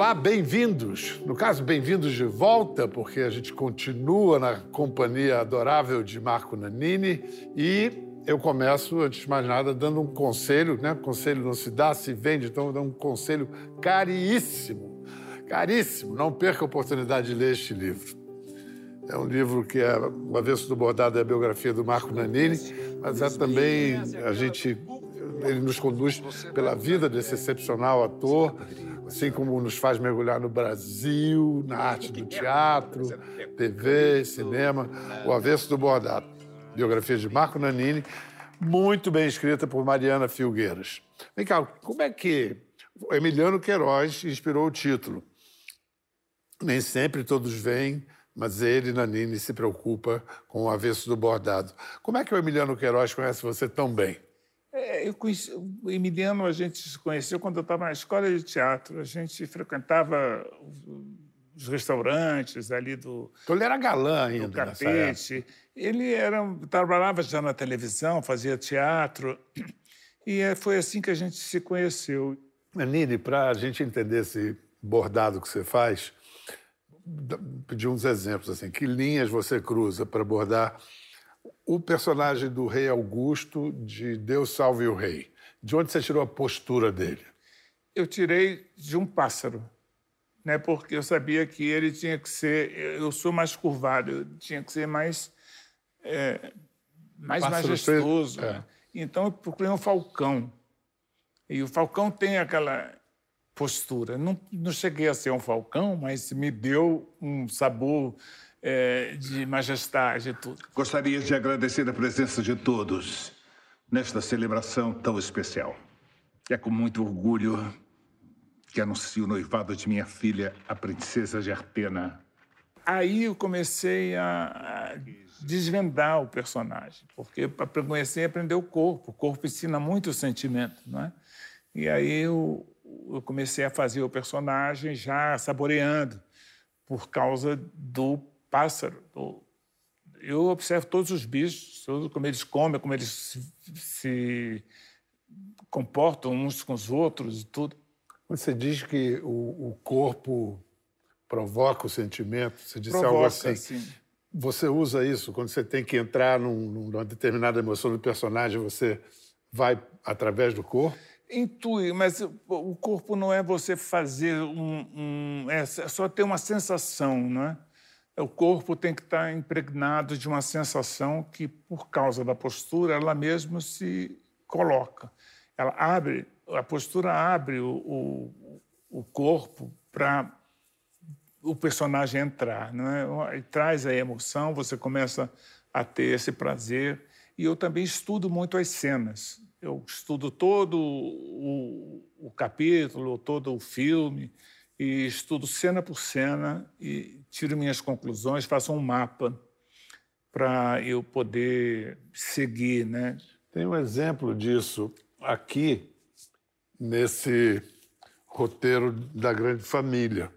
Olá, bem-vindos. No caso, bem-vindos de volta, porque a gente continua na companhia adorável de Marco Nanini e eu começo, antes de mais nada, dando um conselho, né? Conselho não se dá, se vende, então eu dou um conselho caríssimo, caríssimo. Não perca a oportunidade de ler este livro. É um livro que é O Avesso do Bordado, é a biografia do Marco Nanini, mas é também ele nos conduz pela vida desse excepcional ator, assim como nos faz mergulhar no Brasil, na arte do teatro, TV, cinema. O Avesso do Bordado, biografia de Marco Nanini, muito bem escrita por Mariana Filgueiras. Vem cá, como é que o Emiliano Queiroz inspirou o título? Nem sempre todos veem, mas ele, Nanini, se preocupa com o Avesso do Bordado. Como é que o Emiliano Queiroz conhece você tão bem? Eu conheci, o Emiliano, a gente se conheceu quando eu estava na escola de teatro. A gente frequentava os restaurantes ali do... Então ele era galã ainda do Capete. Ele trabalhava já na televisão, fazia teatro. E foi assim que a gente se conheceu. Nanini, para a gente entender esse bordado que você faz, pedir uns exemplos, assim, que linhas você cruza para bordar o personagem do rei Augusto de Deus Salve o Rei? De onde você tirou a postura dele? Eu tirei de um pássaro, né? Porque eu sabia que ele tinha que ser... Eu sou mais curvado, eu tinha que ser mais majestoso. Né? Então eu procurei um falcão. E o falcão tem aquela postura. Não cheguei a ser um falcão, mas me deu um sabor de majestade e tudo. Gostaria de agradecer a presença de todos nesta celebração tão especial. É com muito orgulho que anuncio o noivado de minha filha, a princesa Gerpena. Aí eu comecei a desvendar o personagem, porque para conhecer e aprender o corpo. O corpo ensina muito o sentimento, não é? E aí eu comecei a fazer o personagem já saboreando, por causa do pássaro. Eu observo todos os bichos, como eles comem, como eles se comportam uns com os outros e tudo. Você diz que o corpo provoca o sentimento, você disse Provoca, algo assim. Sim. Você usa isso quando você tem que entrar numa determinada emoção do personagem, você vai através do corpo? Intui, mas o corpo não é você fazer é só ter uma sensação, não é? O corpo tem que estar impregnado de uma sensação que, por causa da postura, ela mesma se coloca. Ela abre, a postura abre o corpo para o personagem entrar, não é? E traz a emoção, você começa a ter esse prazer. E eu também estudo muito as cenas. Eu estudo todo o capítulo, todo o filme, e estudo cena por cena e tiro minhas conclusões, faço um mapa para eu poder seguir, né? Tem um exemplo disso aqui, nesse roteiro da Grande Família.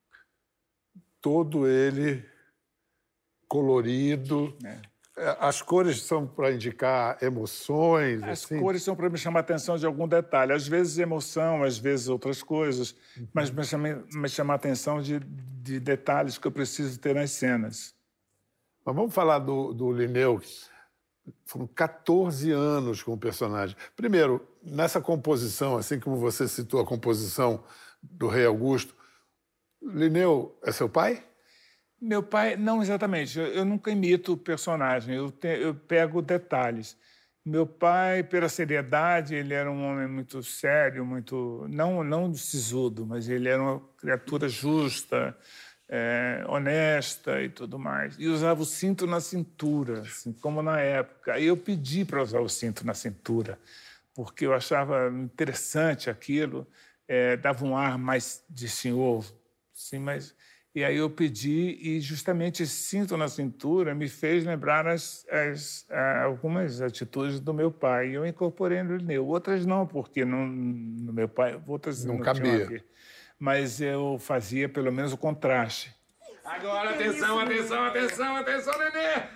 Todo ele colorido. As cores são para indicar emoções? As assim? Cores são para me chamar a atenção de algum detalhe. Às vezes emoção, às vezes outras coisas, mas me chamar a atenção de detalhes que eu preciso ter nas cenas. Mas vamos falar do Linneu. Foram 14 anos com o personagem. Primeiro, nessa composição, assim como você citou a composição do Rei Augusto, Linneu é seu pai? Meu pai, não exatamente. Eu nunca imito o personagem, eu pego detalhes. Meu pai, pela seriedade, ele era um homem muito sério, muito não sisudo, mas ele era uma criatura justa, honesta e tudo mais. E usava o cinto na cintura, assim, como na época. Aí eu pedi para usar o cinto na cintura, porque eu achava interessante aquilo, dava um ar mais de senhor, sim, mas... E aí eu pedi, e justamente esse cinto na cintura me fez lembrar algumas atitudes do meu pai. E eu incorporei no Linneu. Outras não, porque no meu pai... Outras não cabia. Mas eu fazia pelo menos o contraste. Agora, atenção, Nenê!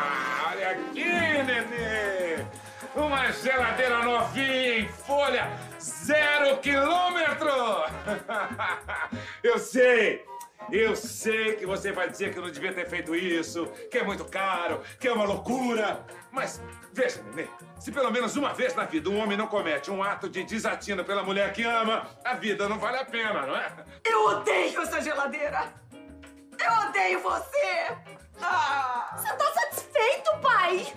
Olha aqui, Nenê! Uma geladeira novinha em folha, 0 quilômetro! Eu sei que você vai dizer que eu não devia ter feito isso, que é muito caro, que é uma loucura. Mas veja, Nenê, se pelo menos uma vez na vida um homem não comete um ato de desatino pela mulher que ama, a vida não vale a pena, não é? Eu odeio essa geladeira! Eu odeio você! Você tá satisfeito, pai?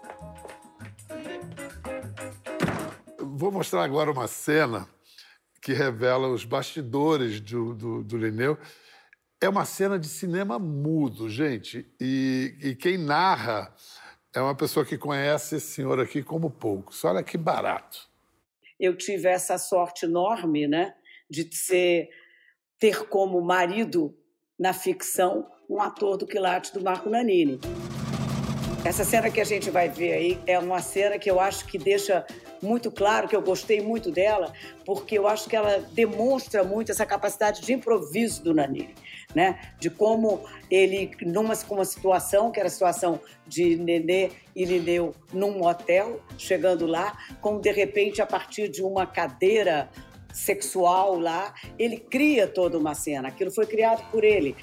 Vou mostrar agora uma cena que revela os bastidores do Linneu. É uma cena de cinema mudo, gente. E quem narra é uma pessoa que conhece esse senhor aqui como poucos. Olha que barato. Eu tive essa sorte enorme, né, de ter como marido na ficção um ator do quilate do Marco Nanini. Essa cena que a gente vai ver aí é uma cena que eu acho que deixa muito claro, que eu gostei muito dela, porque eu acho que ela demonstra muito essa capacidade de improviso do Nanini, né? De como ele, numa situação, que era a situação de Nenê e Linneu num hotel, chegando lá, como de repente, a partir de uma cadeira sexual lá, ele cria toda uma cena. Aquilo foi criado por ele.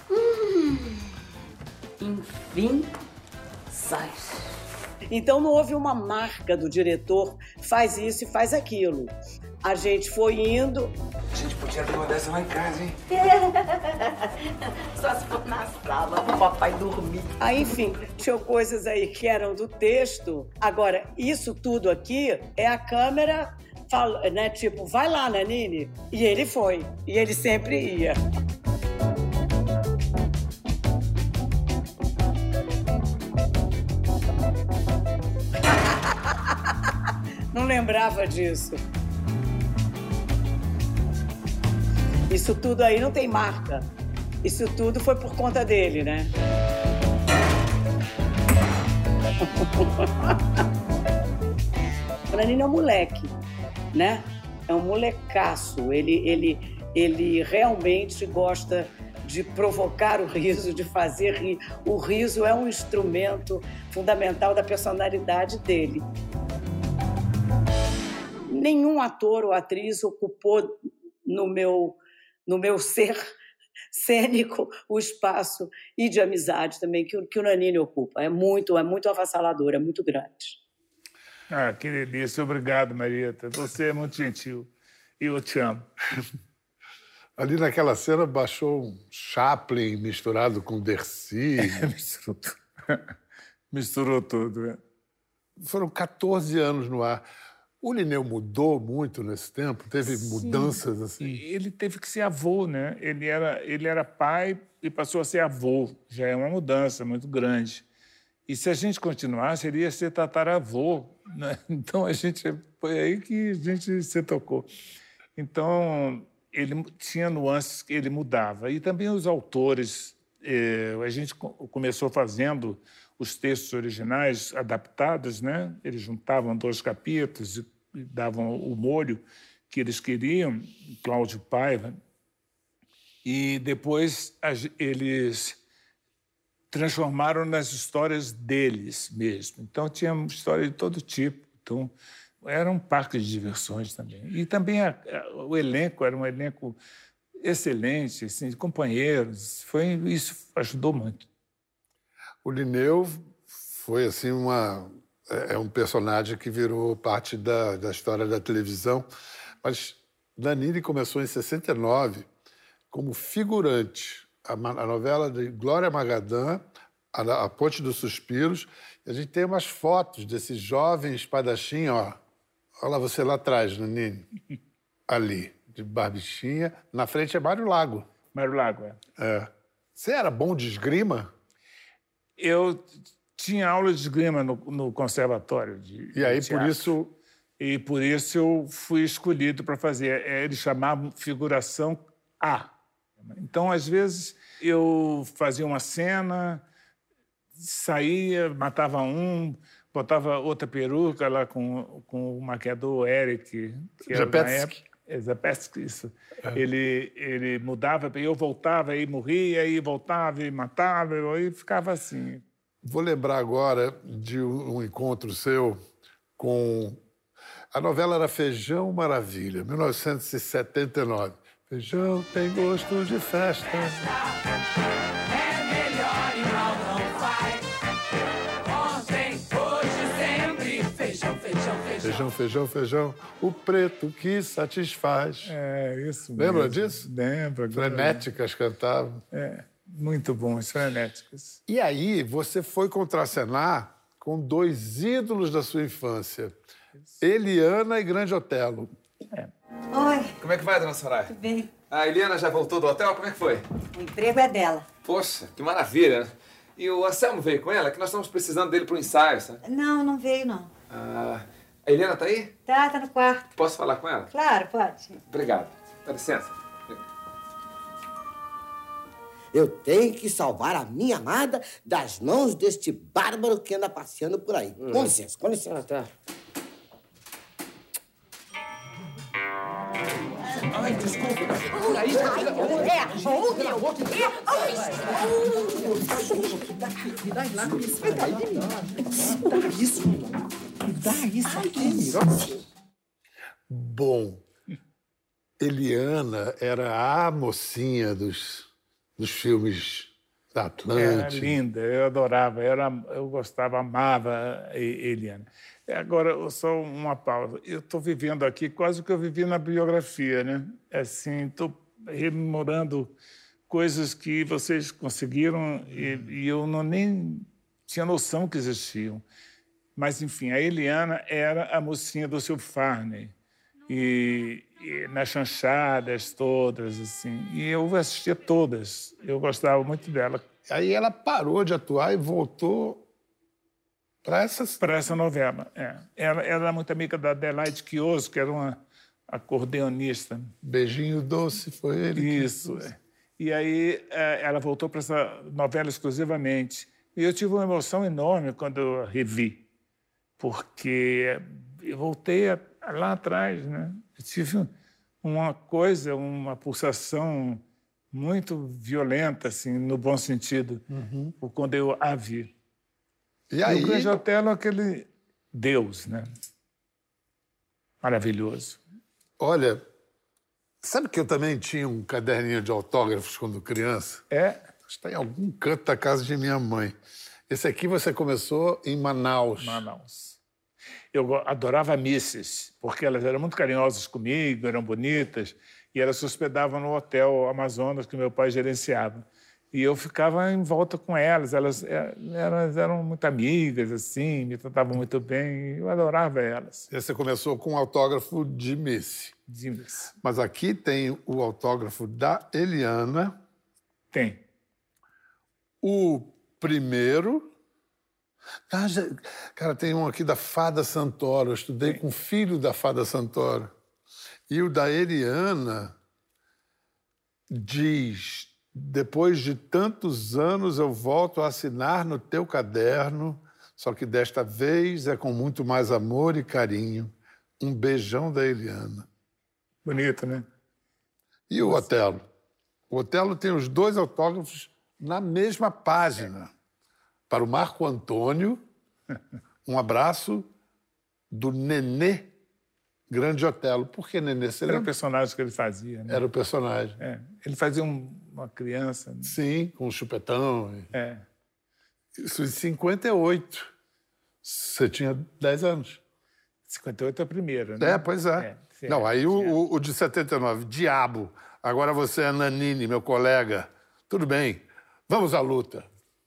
Enfim, sai. Então não houve uma marca do diretor, faz isso e faz aquilo. A gente foi indo... A gente podia ter uma dessa lá em casa, hein? Só se for na sala, pro papai dormir. Aí, enfim, tinha coisas aí que eram do texto. Agora, isso tudo aqui é a câmera, né? Tipo, vai lá, Nanini. E ele foi. E ele sempre ia. Não lembrava disso. Isso tudo aí não tem marca. Isso tudo foi por conta dele, né? O Nanini é um moleque, né? É um molecaço. Ele realmente gosta de provocar o riso, de fazer rir. O riso é um instrumento fundamental da personalidade dele. Nenhum ator ou atriz ocupou no meu ser cênico o espaço e de amizade também que o Nanini ocupa. É muito avassalador, é muito grande. Ah, que delícia. Obrigado, Marieta. Você é muito gentil. E eu te amo. Ali naquela cena baixou um Chaplin misturado com Dercy. Misturou tudo, né? Foram 14 anos no ar. O Linneu mudou muito nesse tempo? Teve mudanças assim? Ele teve que ser avô, né? Ele era pai e passou a ser avô. Já é uma mudança muito grande. E se a gente continuasse, ele ia ser tataravô, né? Então, foi aí que a gente se tocou. Então, ele tinha nuances que ele mudava. E também os autores. A gente começou fazendo os textos originais adaptados, né? Eles juntavam 2 capítulos e davam o molho que eles queriam, Cláudio Paiva, e depois eles transformaram nas histórias deles mesmo. Então, tinha história de todo tipo. Então, era um parque de diversões também. E também o elenco era um elenco excelente, assim, de companheiros. Isso ajudou muito. O Linneu foi assim um personagem que virou parte da história da televisão, mas Nanini começou em 69 como figurante. A novela de Glória Magadã, a Ponte dos Suspiros. A gente tem umas fotos desse jovem espadachim, ó. Olha lá você lá atrás, Nanini. Ali, de barbichinha. Na frente é Mário Lago. Mário Lago, é. Você era bom de esgrima? Eu tinha aula de esgrima no conservatório de E aí, teatro. por isso... E por isso eu fui escolhido para fazer. Eles chamavam figuração A. Então, às vezes, eu fazia uma cena, saía, matava um, botava outra peruca lá com o maquiador Eric, que era na época. Zapetsky, isso. É. Ele mudava, eu voltava, aí morria, aí voltava, e matava, e ficava assim. Vou lembrar agora de um encontro seu com A novela era Feijão Maravilha, 1979. Feijão tem gosto de festa. É melhor e mal não faz. Ontem, hoje, sempre. Feijão, feijão, feijão. Feijão, feijão, feijão, o preto que satisfaz. É, isso mesmo. Lembra disso? Lembro. Frenéticas cantavam. É, muito bom, as frenéticas. E aí, você foi contracenar com 2 ídolos da sua infância, Eliana e Grande Otelo. Oi, Como é que vai, dona Soraya? tudo bem? A Eliana já voltou do hotel? Como é que foi? O emprego é dela. Poxa, que maravilha, né? E o Anselmo veio com ela, que nós estamos precisando dele pro ensaio, sabe? Não, não veio, não. Ah, a Eliana tá aí? Tá no quarto. Posso falar com ela? Claro, pode. Obrigado. Dá licença. Eu tenho que salvar a minha amada das mãos deste bárbaro que anda passeando por aí. Com licença, com licença. Tá. Ai, desculpa. Me dá lá isso. Me dá isso aqui. Bom, Eliana era a mocinha dos filmes da Era Atlântica. linda, eu adorava, eu gostava, amava Eliana. Agora, só uma pausa. Eu estou vivendo aqui quase o que eu vivi na biografia, né? Assim, estou rememorando coisas que vocês conseguiram e eu nem tinha noção que existiam. Mas, enfim, a Eliana era a mocinha do seu Farney. E nas chanchadas todas, assim. E eu assistia todas. Eu gostava muito dela. Aí ela parou de atuar e voltou para essa novela. É. Ela era muito amiga da Adelaide Quioso, que era uma acordeonista. Beijinho Doce, foi ele? Isso. E aí ela voltou para essa novela exclusivamente. E eu tive uma emoção enorme quando eu a revi, porque eu voltei lá atrás, né? Eu tive uma coisa, uma pulsação muito violenta, assim, no bom sentido, quando eu a vi. E aí? o Grande Otelo é aquele Deus, né? Maravilhoso. Olha, sabe que eu também tinha um caderninho de autógrafos quando criança? É? Está em algum canto da casa de minha mãe. Esse aqui você começou em Manaus. Manaus. Eu adorava Misses, porque elas eram muito carinhosas comigo, eram bonitas, e elas se hospedavam no hotel Amazonas que meu pai gerenciava. E eu ficava em volta com elas. Elas eram muito amigas, assim, me tratavam muito bem. Eu adorava elas. E você começou com o autógrafo de Missy. De Missy. Mas aqui tem o autógrafo da Eliana. Tem. O primeiro... Cara, tem um aqui da Fada Santoro. Eu estudei com o filho da Fada Santoro. E o da Eliana diz: depois de tantos anos eu volto a assinar no teu caderno, só que desta vez é com muito mais amor e carinho. Um beijão da Eliana. Bonito, né? E o Otelo? O Otelo tem os 2 autógrafos na mesma página. Para o Marco Antônio, um abraço do Nenê Grande Otelo. Por que Nenê? Você Era o lembra? personagem que ele fazia, né? Era o personagem. É. Ele fazia uma criança. Né? Sim, com um chupetão. É. Isso em 58. Você tinha 10 anos. 58 é a primeira, né? Pois é. Não, aí o de 79, Diabo. Agora você é Nanini, meu colega. Tudo bem, vamos à luta.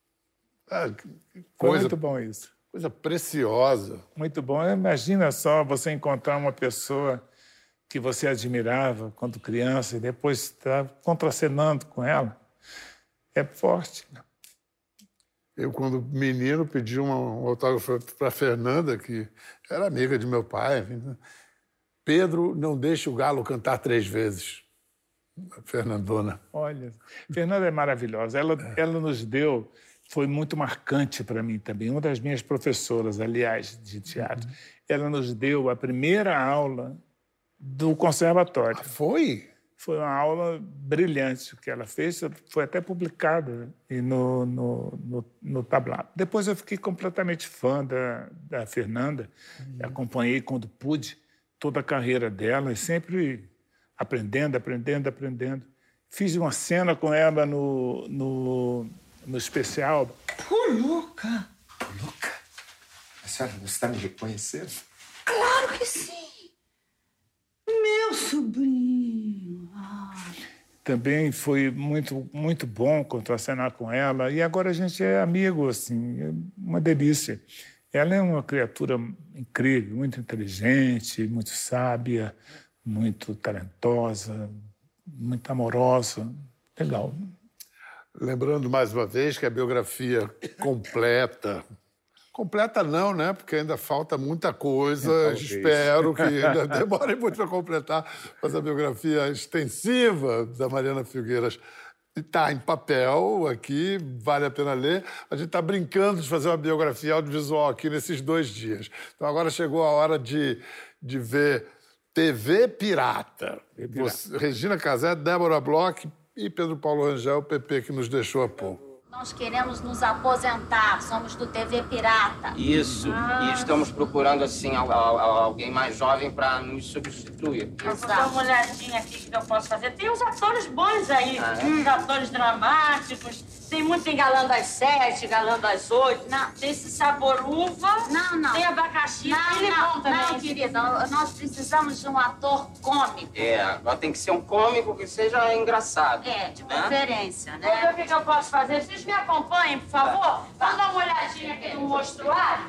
Foi muito bom isso. Coisa preciosa. Muito bom. Imagina só você encontrar uma pessoa que você admirava quando criança e depois está contracenando com ela. É forte. Eu, quando menino, pedi um autógrafo para Fernanda, que era amiga de meu pai. Pedro, não deixe o galo cantar 3 vezes. Fernandona. Olha, Fernanda é maravilhosa. Ela nos deu... Foi muito marcante para mim também. Uma das minhas professoras, aliás, de teatro, ela nos deu a primeira aula do conservatório. Ah, foi? Foi uma aula brilhante que ela fez, foi até publicada no tablado. Depois eu fiquei completamente fã da Fernanda, acompanhei quando pude, toda a carreira dela, e sempre aprendendo. Fiz uma cena com ela no especial. Ô, Luca! Luca, a senhora não está me reconhecendo? Claro que sim! Meu sobrinho! Também foi muito, muito bom contracenar com ela. E agora a gente é amigo, assim, é uma delícia. Ela é uma criatura incrível, muito inteligente, muito sábia, muito talentosa, muito amorosa. Legal. Lembrando mais uma vez que a biografia completa... Completa não, né? Porque ainda falta muita coisa. Espero que ainda demore muito para completar. Mas a biografia extensiva da Mariana Filgueiras está em papel aqui, vale a pena ler. A gente está brincando de fazer uma biografia audiovisual aqui nesses 2 dias. Então agora chegou a hora de ver TV Pirata. Regina Casé, Débora Bloch e Pedro Paulo Rangel, o PP que nos deixou há pouco. Nós queremos nos aposentar, somos do TV Pirata. Isso, e estamos procurando, assim, alguém mais jovem para nos substituir. Vou dar uma olhadinha aqui que eu posso fazer. Tem uns atores bons aí, uns atores dramáticos. Tem muito em Galã das 7, Galã das 8. Não. Tem esse sabor uva. Não. Tem abacaxi. Ele é bom também. Não, querida, nós precisamos de um ator cômico. Agora tem que ser um cômico que seja engraçado. De preferência, né? Vamos ver o que eu posso fazer. Vocês me acompanhem, por favor? Vamos dar uma olhadinha aqui no mostruário?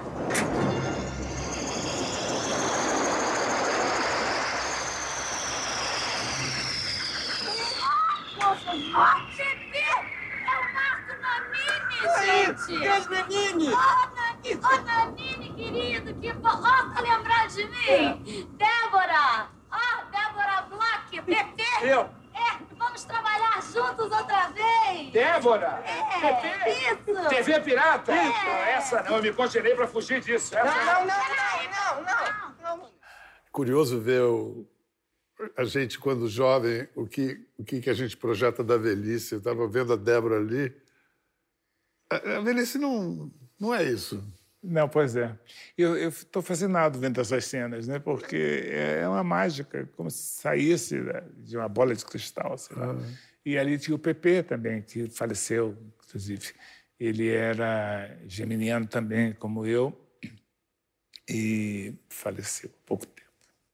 Bebê! É o Marco Nanini, gente! Beijo, Nanini! Ô, Nanini, querido, que bom! Tá lembrando de mim? Débora! Débora Bloch, Pepe! Eu? Vamos trabalhar juntos outra vez! Débora? Pepe? Isso! TV Pirata? Essa não, eu me congelei pra fugir disso. Não. Curioso ver a gente, quando jovem, o que a gente projeta da velhice. Eu estava vendo a Débora ali. A velhice não é isso. Não, pois é. Eu estou fascinado vendo essas cenas, né? Porque é uma mágica, como se saísse de uma bola de cristal, sei lá. E ali tinha o PP também, que faleceu, inclusive. Ele era geminiano também, como eu, e faleceu há pouco tempo.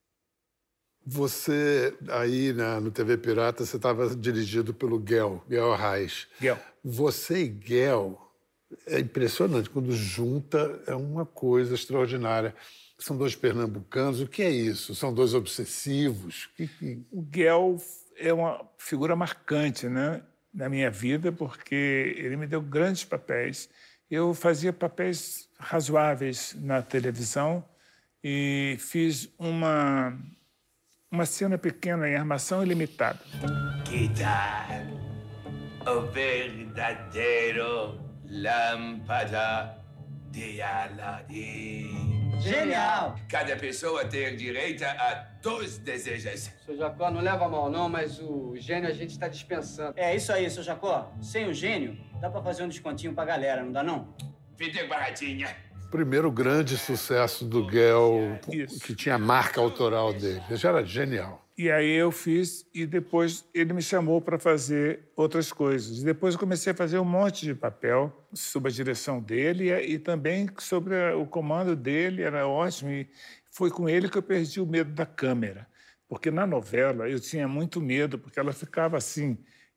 Você, aí no TV Pirata, você estava dirigido pelo Guel Arraes. Você e Guel, é impressionante, quando junta é uma coisa extraordinária. São 2 pernambucanos, o que é isso? São 2 obsessivos? O Guel é uma figura marcante, né, na minha vida, porque ele me deu grandes papéis. Eu fazia papéis razoáveis na televisão e fiz uma cena pequena em Armação Ilimitada. Que tal o verdadeiro lâmpada de Aladim? Genial! Cada pessoa tem direito a 2 desejos. Seu Jacó, não leva mal não, mas o gênio a gente está dispensando. É isso aí, seu Jacó. Sem o gênio, dá pra fazer um descontinho pra galera, não dá não? Fica baratinha. Primeiro grande sucesso do Guel, que tinha a marca autoral dele. Ele já era genial. E aí eu fiz, e depois ele me chamou para fazer outras coisas. Depois eu comecei a fazer um monte de papel sob a direção dele e também sobre o comando dele, era ótimo. E foi com ele que eu perdi o medo da câmera. Porque na novela eu tinha muito medo, porque ela ficava assim,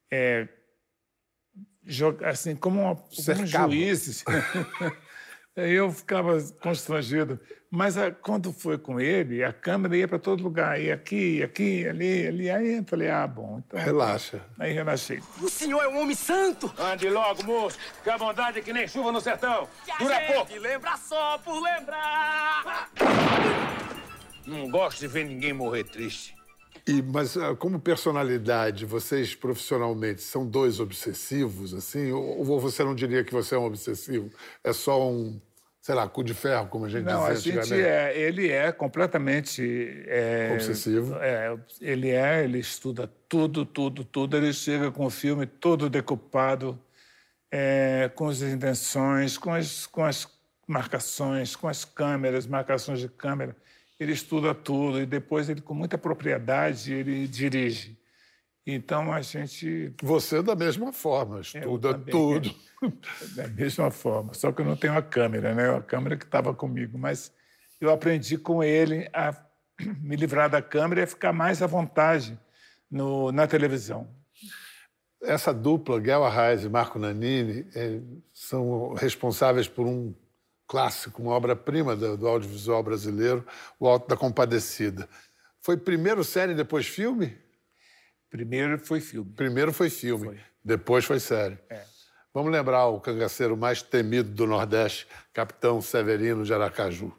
assim como um juiz. Eu ficava constrangido. Mas quando foi com ele, a câmera ia para todo lugar. Ia aqui, ali. Aí eu falei, bom, então... Relaxa. Aí relaxei. O senhor é um homem santo! Ande logo, moço, que a bondade é que nem chuva no sertão. Dura pouco. Lembra só por lembrar! Não gosto de ver ninguém morrer triste. Mas como personalidade, vocês profissionalmente são 2 obsessivos, assim? Ou você não diria que você é um obsessivo? É só um, sei lá, cu de ferro, como a gente dizia antigamente? Ele é completamente... obsessivo? Ele estuda tudo. Ele chega com o filme todo decupado, com as intenções, com as marcações, com as câmeras, marcações de câmera. ele estuda tudo e depois ele, com muita propriedade, ele dirige. Então, a gente... Você da mesma forma, estuda tudo. Da mesma forma, só que eu não tenho a câmera, né? A câmera que estava comigo, mas eu aprendi com ele a me livrar da câmera e a ficar mais à vontade na televisão. Essa dupla, Guel Arraes e Marco Nanini, são responsáveis por um clássico, uma obra-prima do audiovisual brasileiro, O Alto da Compadecida. Foi primeiro série e depois filme? Primeiro foi filme. Primeiro foi filme, depois foi série. Vamos lembrar o cangaceiro mais temido do Nordeste, Capitão Severino de Aracaju.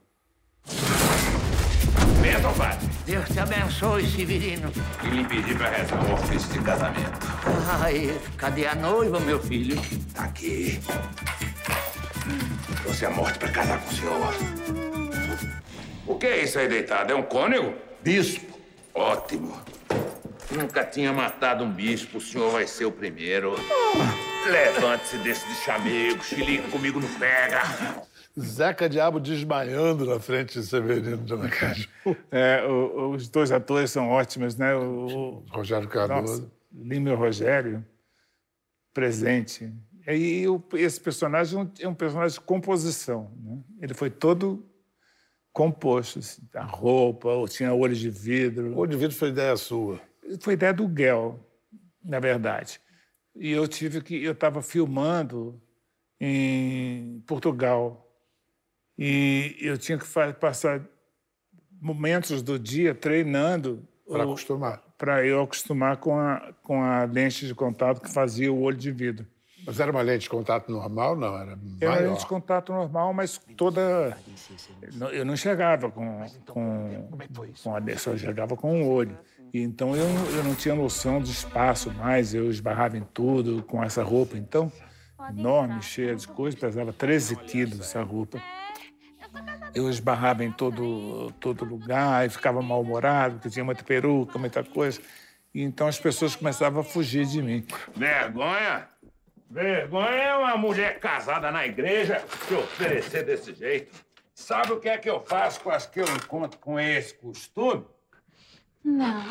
Bento, padre. Deus te abençoe, Severino. E lhe pedi para rezar um ofício de casamento. Ai, cadê a noiva, meu filho? Tá aqui. Trouxe a morte para casar com o senhor. O que é isso aí deitado? É um cônego? Bispo. Ótimo. Nunca tinha matado um bispo. O senhor vai ser o primeiro. Levante-se desse de chamego. Chilique comigo não pega. Zeca Diabo desmaiando na frente de Severino de Aracaju. Os dois atores são ótimos, né? O Rogério Cardoso. Lima e o Rogério, presente. E esse personagem é um personagem de composição, né? Ele foi todo composto. Assim, a roupa, tinha olho de vidro. O olho de vidro foi ideia sua? Foi ideia do Guel, na verdade. E eu estava filmando em Portugal. E eu tinha que passar momentos do dia treinando... Para acostumar. Para eu acostumar com a lente de contato que fazia o olho de vidro. Mas era uma lente de contato normal? Não, era maior. Era uma lente de contato normal, mas toda... Eu não enxergava com a lente, só enxergava com o olho. E então eu não tinha noção de espaço mais, eu esbarrava em tudo com essa roupa. Então, enorme, cheia de coisas, pesava 13 quilos essa roupa. Eu esbarrava em todo lugar e ficava mal-humorado, porque tinha muita peruca, muita coisa. E então as pessoas começavam a fugir de mim. Vergonha? Vergonha é uma mulher casada na igreja se oferecer desse jeito. Sabe o que é que eu faço com as que eu encontro com esse costume? Não.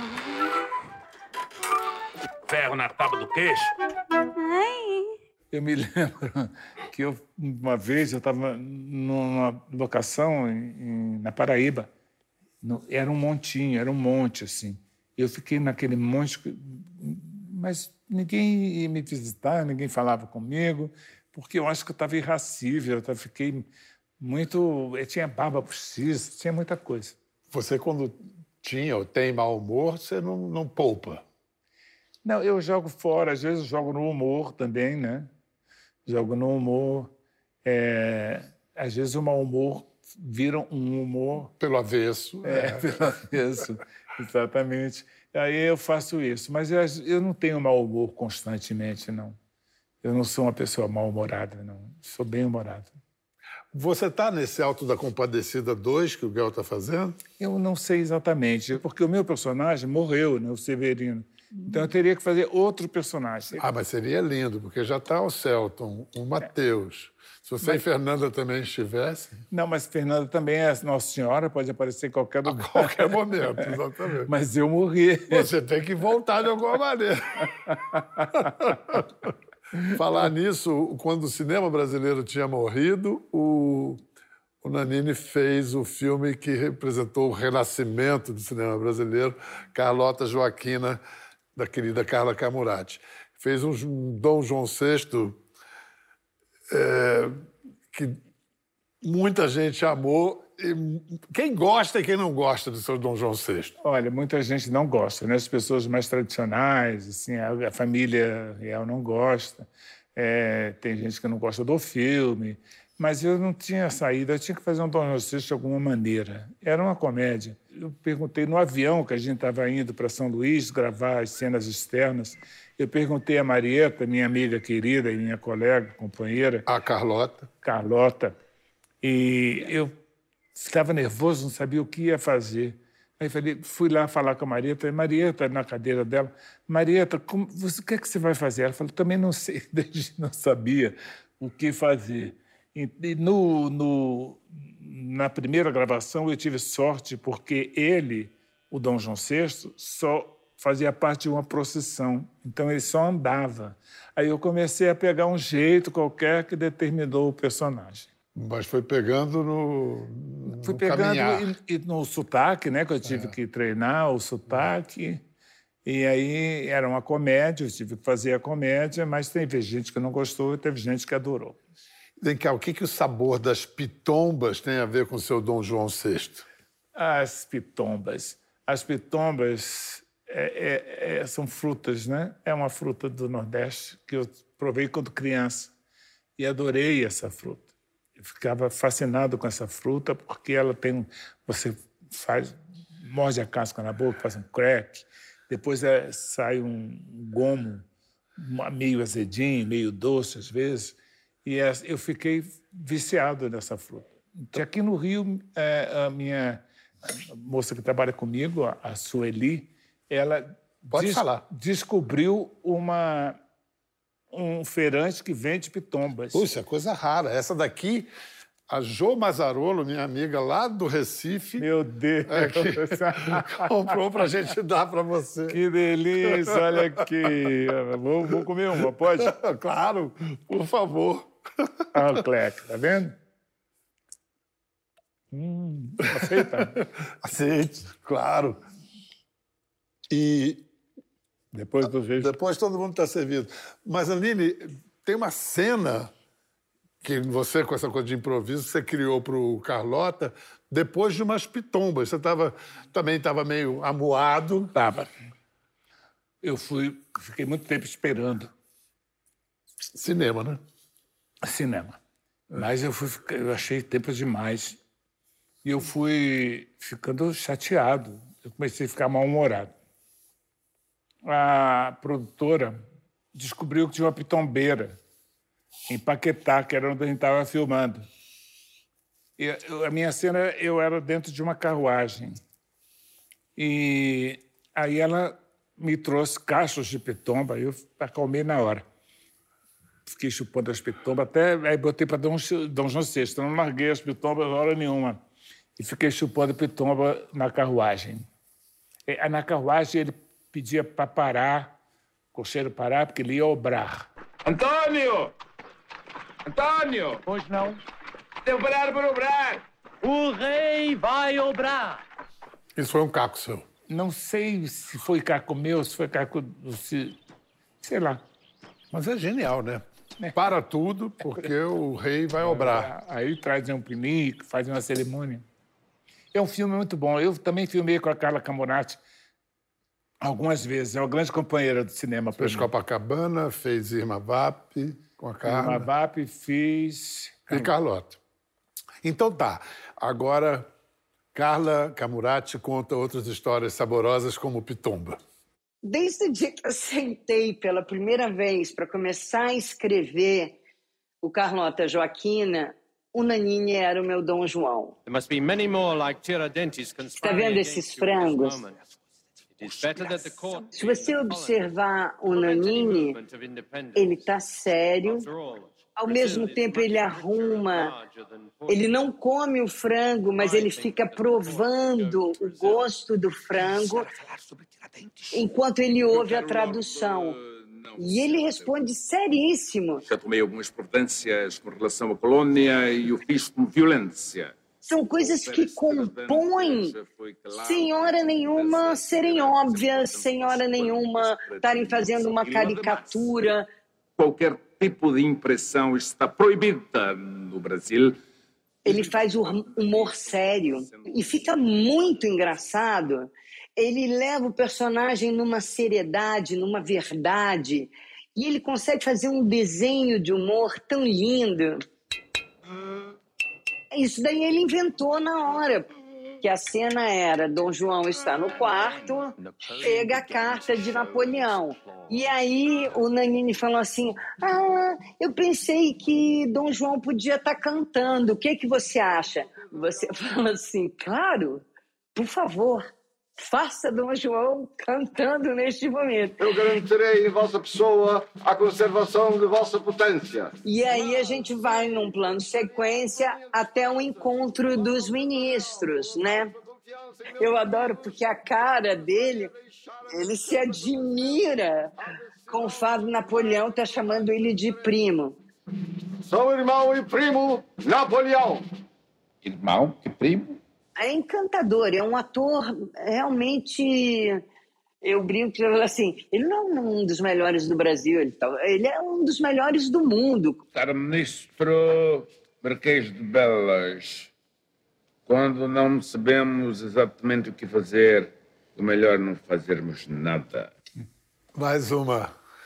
Ferro na tábua do queixo. Ai. Eu me lembro que uma vez eu estava numa locação na Paraíba. Era um montinho, era um monte, assim. Eu fiquei naquele monte, mas ninguém ia me visitar, ninguém falava comigo, porque eu acho que eu estava irracível, eu fiquei muito... Eu tinha barba postiça, tinha muita coisa. Você, quando tinha ou tem mau humor, você não poupa? Não, eu jogo fora, às vezes eu jogo no humor também, né? Jogo no humor. Às vezes o mau humor vira um humor... Pelo avesso. Pelo avesso, exatamente. Aí eu faço isso. Mas eu não tenho mau humor constantemente, não. Eu não sou uma pessoa mal-humorada, não. Sou bem-humorado. Você está nesse Alto da Compadecida 2 que o Guel está fazendo? Eu não sei exatamente, porque o meu personagem morreu, né, o Severino. Então eu teria que fazer outro personagem. Ah, mas seria lindo, porque já está o Celton, o Matheus. Se você e Fernanda também estivessem... Não, mas Fernanda também é Nossa Senhora, pode aparecer em qualquer lugar. A qualquer momento, exatamente. Mas eu morri. Você tem que voltar de alguma maneira. Falar nisso, quando o cinema brasileiro tinha morrido, o Nanini fez o filme que representou o renascimento do cinema brasileiro, Carlota Joaquina, da querida Carla Camurati. Fez um Dom João VI que muita gente amou. E quem gosta e quem não gosta do seu Dom João VI? Olha, muita gente não gosta, né? As pessoas mais tradicionais, assim, a família real não gosta. Tem gente que não gosta do filme. Mas eu não tinha saída, eu tinha que fazer um Dom João VI de alguma maneira. Era uma comédia. Eu perguntei no avião que a gente estava indo para São Luís gravar as cenas externas. Eu perguntei a Marieta, minha amiga querida e minha colega, companheira. A Carlota. Carlota. E eu estava nervoso, não sabia o que ia fazer. Aí fui lá falar com a Marieta, e Marieta, na cadeira dela, Marieta, o que é que você vai fazer? Ela falou, também não sei, não sabia o que fazer. E na primeira gravação eu tive sorte porque ele, o Dom João VI, só fazia parte de uma procissão. Então ele só andava. Aí eu comecei a pegar um jeito qualquer que determinou o personagem. Mas foi pegando Fui pegando e no sotaque, né? Que eu tive que treinar o sotaque. E aí era uma comédia, eu tive que fazer a comédia, mas teve gente que não gostou e teve gente que adorou. Vem cá, o que o sabor das pitombas tem a ver com o seu Dom João VI? As pitombas. As pitombas são frutas, né? É uma fruta do Nordeste que eu provei quando criança e adorei essa fruta. Eu ficava fascinado com essa fruta porque ela tem... Você morde a casca na boca, faz um crack, depois sai um gomo meio azedinho, meio doce às vezes, e eu fiquei viciado nessa fruta. Então, aqui no Rio, a minha moça que trabalha comigo, a Sueli, ela descobriu um feirante que vende pitombas. Puxa, é coisa rara. Essa daqui, a Jo Mazzarolo, minha amiga lá do Recife... Meu Deus! Comprou pra gente dar pra você. Que delícia! Olha aqui. Vou comer uma, pode? Claro, por favor. Ah, o Cleque, tá vendo? Aceita? Aceite, claro. E... Depois todo mundo está servido. Mas, Aline, tem uma cena que você, com essa coisa de improviso, você criou para o Carlota depois de umas pitombas. Você também estava meio amuado. Estava. Fiquei muito tempo esperando. Cinema, né? Cinema. Mas eu achei tempo demais. E eu fui ficando chateado. Eu comecei a ficar mal-humorado. A produtora descobriu que tinha uma pitombeira em Paquetá, que era onde a gente estava filmando. E a minha cena, eu era dentro de uma carruagem. E aí ela me trouxe cachos de pitomba, e eu acalmei na hora. Fiquei chupando as pitombas, até aí botei para Dom João VI. Eu não larguei as pitombas hora nenhuma. E fiquei chupando pitomba na carruagem. E, na carruagem, ele pedia para parar, o cocheiro parar, porque ele ia obrar. Antônio! Antônio! Pois não. Obrar por obrar! O rei vai obrar! Isso foi um caco seu? Não sei se foi caco meu, se foi caco... sei lá. Mas é genial, né? Para tudo, porque o rei vai obrar. Aí trazem um pinico, fazem uma cerimônia. É um filme muito bom. Eu também filmei com a Carla Camurati algumas vezes. É uma grande companheira do cinema. Fez Copacabana, fez Irma Vap com a Carla. Irma Vap, fiz... E Carlota. Então tá. Agora, Carla Camurati conta outras histórias saborosas como Pitomba. Desde o dia que eu sentei pela primeira vez para começar a escrever o Carlota Joaquina, o Nanini era o meu Dom João. Está vendo esses frangos? Se você observar o Nanini, ele está sério, ao mesmo tempo ele arruma, ele não come o frango, mas ele fica provando o gosto do frango enquanto ele ouve a tradução. E ele responde seríssimo. Já tomei algumas providências com relação à colônia e o fiz com violência. São coisas que compõem, sem hora nenhuma serem óbvias, sem hora nenhuma estarem fazendo uma caricatura. Qualquer tipo de impressão está proibida no Brasil. Ele faz o humor sério e fica muito engraçado. Ele leva o personagem numa seriedade, numa verdade, e ele consegue fazer um desenho de humor tão lindo. Isso daí ele inventou na hora, que a cena era Dom João está no quarto, chega a carta de Napoleão. E aí o Nanini falou assim, eu pensei que Dom João podia estar cantando, o que você acha? Você fala assim, claro, por favor. faça Dom João cantando neste momento. Eu garantirei em vossa pessoa a conservação de vossa potência. E aí a gente vai num plano sequência até o encontro dos ministros, né? Eu adoro porque a cara dele, ele se admira com o fato de Napoleão estar chamando ele de primo. Sou irmão e primo Napoleão. Irmão e primo? É encantador, é um ator realmente... Eu brinco que assim, ele não é um dos melhores do Brasil, ele é um dos melhores do mundo. Caro ministro Marquês de Belas, quando não sabemos exatamente o que fazer, o melhor não fazermos nada. Mais uma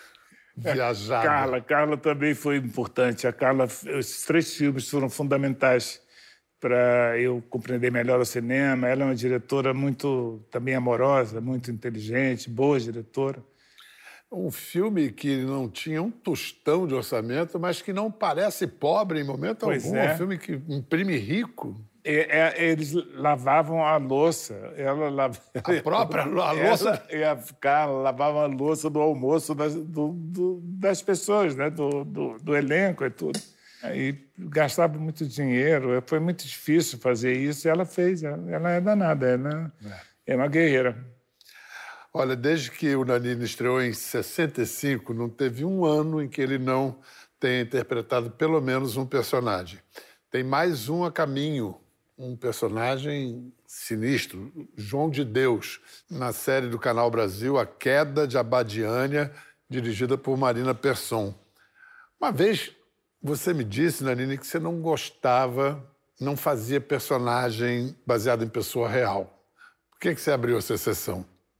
viajada. Carla também foi importante. Esses 3 filmes foram fundamentais para eu compreender melhor o cinema. Ela é uma diretora muito também amorosa, muito inteligente, boa diretora. Um filme que não tinha um tostão de orçamento, mas que não parece pobre em momento algum. É um filme que imprime rico. Eles lavavam a louça. A própria louça? Carla lavava a louça do almoço das pessoas, né? do elenco e tudo. Aí gastava muito dinheiro, foi muito difícil fazer isso, e ela fez. Ela é danada, ela é uma guerreira. Olha, desde que o Nanini estreou em 65, não teve um ano em que ele não tenha interpretado pelo menos um personagem. Tem mais um a caminho, um personagem sinistro, João de Deus, na série do Canal Brasil, A Queda de Abadiânia, dirigida por Marina Persson. Uma vez você me disse, Nanini, que você não gostava, não fazia personagem baseado em pessoa real. Por que você abriu essa exceção?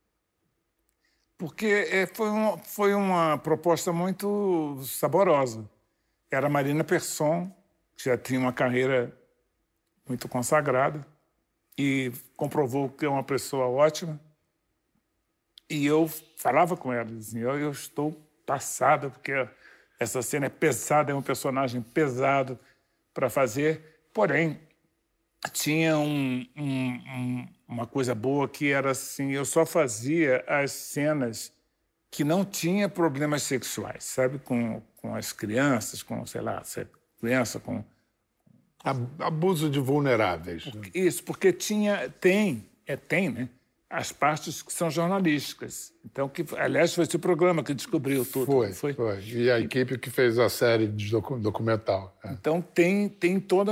Porque foi uma proposta muito saborosa. Era a Marina Persson, que já tinha uma carreira muito consagrada e comprovou que é uma pessoa ótima. E eu falava com ela, dizia, eu estou passada, porque essa cena é pesada, é um personagem pesado para fazer. Porém, tinha uma coisa boa que era assim, eu só fazia as cenas que não tinha problemas sexuais, sabe? Com as crianças, com, sei lá, criança com... Abuso de vulneráveis. Isso, porque tem, né? As partes que são jornalísticas. Então, aliás, foi esse programa que descobriu tudo. Foi. E a equipe que fez a série de documental. Então, tem todo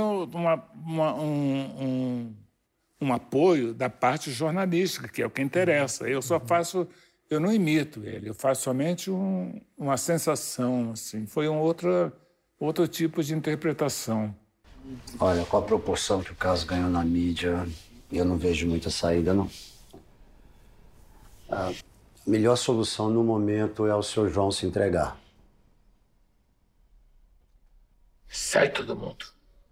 um apoio da parte jornalística, que é o que interessa. Eu só faço... Eu não imito ele, eu faço somente uma sensação, assim. Foi outro tipo de interpretação. Olha, com a proporção que o caso ganhou na mídia, eu não vejo muita saída, não. A melhor solução no momento é o seu João se entregar. Sai todo mundo.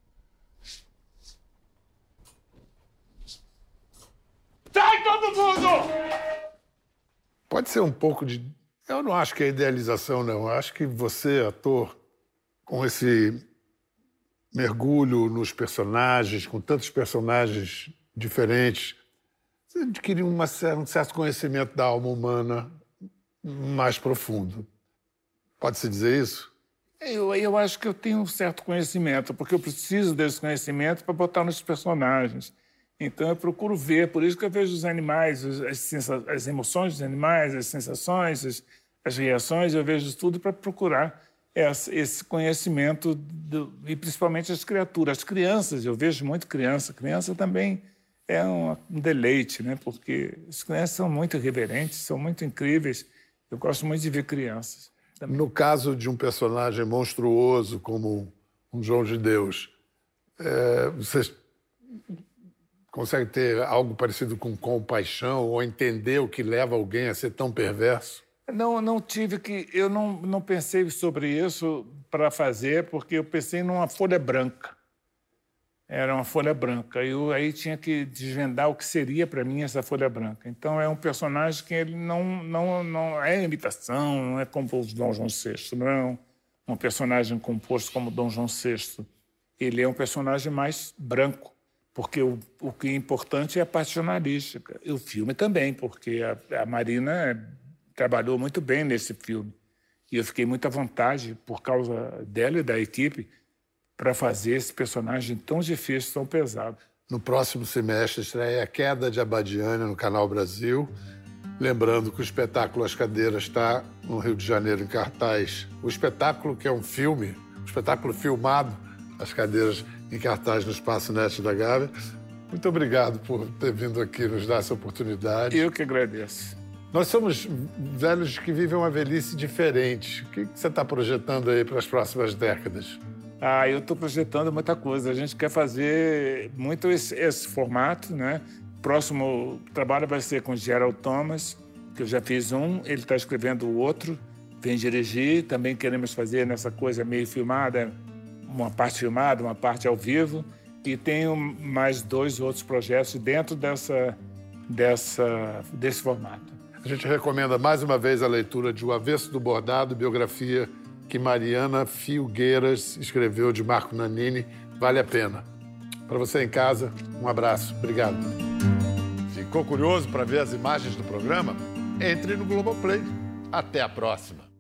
Sai todo mundo! Pode ser um pouco de... Eu não acho que é idealização, não. Eu acho que você, ator, com esse mergulho nos personagens, com tantos personagens diferentes, você adquiriu um certo conhecimento da alma humana mais profundo. Pode-se dizer isso? Eu acho que eu tenho um certo conhecimento, porque eu preciso desse conhecimento para botar nos personagens. Então, eu procuro ver, por isso que eu vejo os animais, as emoções dos animais, as sensações, as reações, eu vejo tudo para procurar esse conhecimento, e principalmente as criaturas. As crianças, eu vejo muito criança. Criança também é um deleite, né? Porque as crianças são muito irreverentes, são muito incríveis. Eu gosto muito de ver crianças. Também. No caso de um personagem monstruoso como um João de Deus, você consegue ter algo parecido com compaixão ou entender o que leva alguém a ser tão perverso? Não tive que... Eu não pensei sobre isso para fazer, porque eu pensei numa folha branca. Era uma folha branca. Eu aí tinha que desvendar o que seria para mim essa folha branca. Então é um personagem que ele não é imitação, não é como o Dom João VI, não é um personagem composto como Dom João VI. Ele é um personagem mais branco, porque o que é importante é a parte jornalística. E o filme também, porque a Marina trabalhou muito bem nesse filme. E eu fiquei muito à vontade, por causa dela e da equipe, para fazer esse personagem tão difícil, tão pesado. No próximo semestre estreia A Queda de Abadiânia no Canal Brasil. Lembrando que o espetáculo As Cadeiras está no Rio de Janeiro em cartaz. O espetáculo, que é um filme, um espetáculo filmado, As Cadeiras em cartaz no Espaço Net da Gávea. Muito obrigado por ter vindo aqui nos dar essa oportunidade. Eu que agradeço. Nós somos velhos que vivem uma velhice diferente. O que você está projetando aí para as próximas décadas? Eu estou projetando muita coisa. A gente quer fazer muito esse formato, né? O próximo trabalho vai ser com o Gerald Thomas, que eu já fiz um, ele está escrevendo o outro, vem dirigir. Também queremos fazer nessa coisa meio filmada, uma parte filmada, uma parte ao vivo. E tenho mais 2 outros projetos dentro desse formato. A gente recomenda mais uma vez a leitura de O Avesso do Bordado, biografia que Mariana Filgueiras escreveu de Marco Nanini. Vale a pena. Para você em casa, um abraço. Obrigado. Ficou curioso para ver as imagens do programa? Entre no Globoplay. Até a próxima.